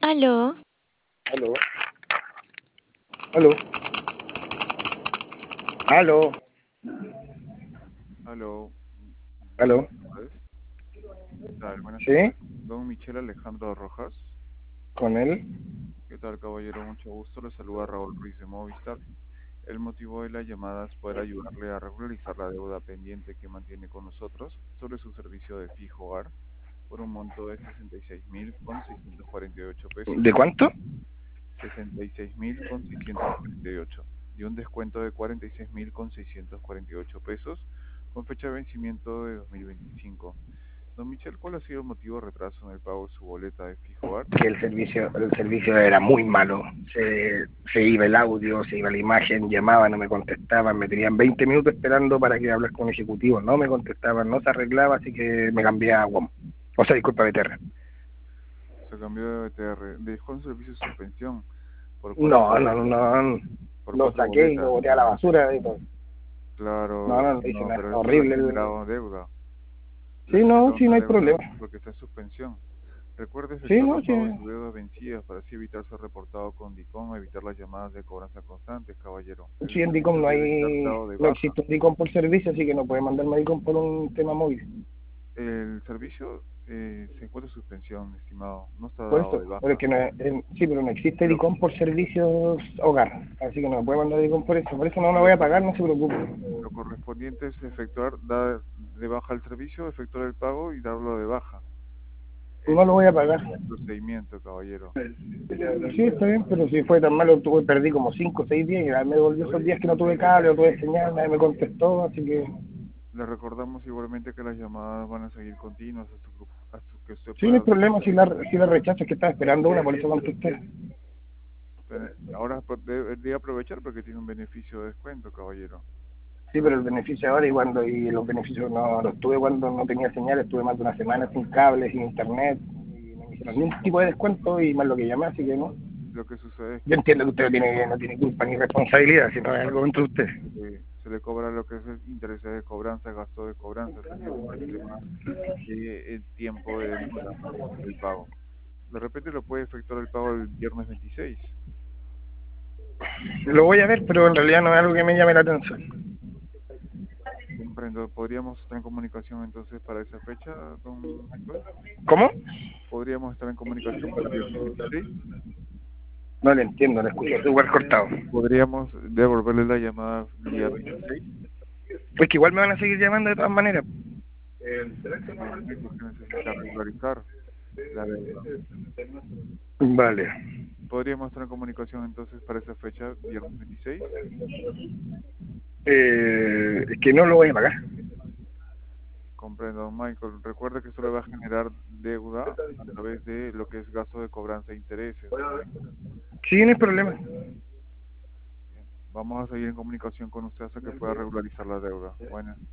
Aló, Aló, aló, aló, Aló, buenas aló. tardes. ¿Qué tal? Buenas ¿Sí? tardes. Don Michel Alejandro Rojas. ¿Con él? ¿Qué tal, caballero? Mucho gusto. Le saluda Raúl Ruiz de Movistar. El motivo de la llamada es poder ayudarle a regularizar la deuda pendiente que mantiene con nosotros sobre su servicio de fijo hogar por un monto de 66.648 pesos. ¿De cuánto? 66.648 y un descuento de 46.648 pesos con fecha de vencimiento de 2025. Don Michel, ¿cuál ha sido el motivo de retraso en el pago de su boleta de fijo hogar? Que el servicio era muy malo. Se iba el audio, se iba la imagen, llamaba, no me contestaban, me tenían 20 minutos esperando para que hablar con un ejecutivo, no me contestaban, no se arreglaba, así que me cambié a WOM. O sea, disculpa, BTR. Se cambió de BTR, dejó un servicio de suspensión por No, cuatro, no, no, no, por lo cuatro saqué y lo boletas. boté a la basura y todo. No, Claro, no, no hice no, nada, pero eso le ha horrible. generado deuda. Le ha Sí, no, generado sí, no una hay deuda problema. porque está en suspensión. Recuerde Sí, efectuar no, los sí. pagos de su deuda vencida para así evitar ser reportado con DICOM, evitar las llamadas de cobranza constantes, caballero. El Sí, en DICOM servicio no debe estar hay, dado de no baja. existe un DICOM por servicio, así que no puede mandarme DICOM por un tema móvil. El servicio se encuentra en suspensión, estimado. No está Por dado eso, de pero es baja. que no, sí, pero no existe Lo, DICOM por servicios hogar, así que no me puede mandar DICOM por eso no lo lo, voy a cor- pagar, no se preocupe. lo correspondiente es efectuar, dar de baja el servicio, efectuar el pago y darlo de baja. No Ese lo es voy a pagar. el procedimiento, caballero. Sí, está bien, pero si fue tan malo, perdí como 5 o 6 días y ya me devolvió esos días que no tuve cable, no tuve señal, nadie me contestó, así que Le recordamos igualmente que las llamadas van a seguir continuas hasta que usted sí, no hay pueda. problema si la rechazo, es que estaba esperando una, por eso contesté. Ahora debería aprovechar porque tiene un beneficio de descuento, caballero. Sí, pero el beneficio ahora y los beneficios no los tuve cuando no tenía señal, estuve más de una semana sin cable, sin internet, y no me hicieron ningún tipo de descuento y más lo que llamé, así que no. Lo que sucede es Yo que entiendo que usted no tiene culpa ni responsabilidad, si no es algo contra usted. se le cobra lo que es el interés de cobranza, gasto de cobranza, señor, por el tema de el tiempo de demora del pago. De repente lo puede efectuar el pago el viernes 26. Lo voy a ver, pero en realidad no es algo que me llame la atención. Comprendo. ¿Podríamos estar en comunicación entonces para esa fecha, don Michael? ¿Cómo? ¿Podríamos estar en comunicación para el viernes 26? No le entiendo, le escucho súper cortado. ¿Podríamos devolverle la llamada el día 26? Pues que igual me van a seguir llamando de todas maneras. Es lo único que necesita regularizar la deuda. Vale. ¿Podríamos estar en comunicación entonces para esa fecha, viernes 26? Es que no lo voy a pagar. Comprendo, don Michael. Recuerde que esto le va a generar deuda a través de lo que es gasto de cobranza e intereses, don Michael. Sí, no hay problema. Bien. Vamos a seguir en comunicación con usted hasta que pueda regularizar la deuda. Bueno.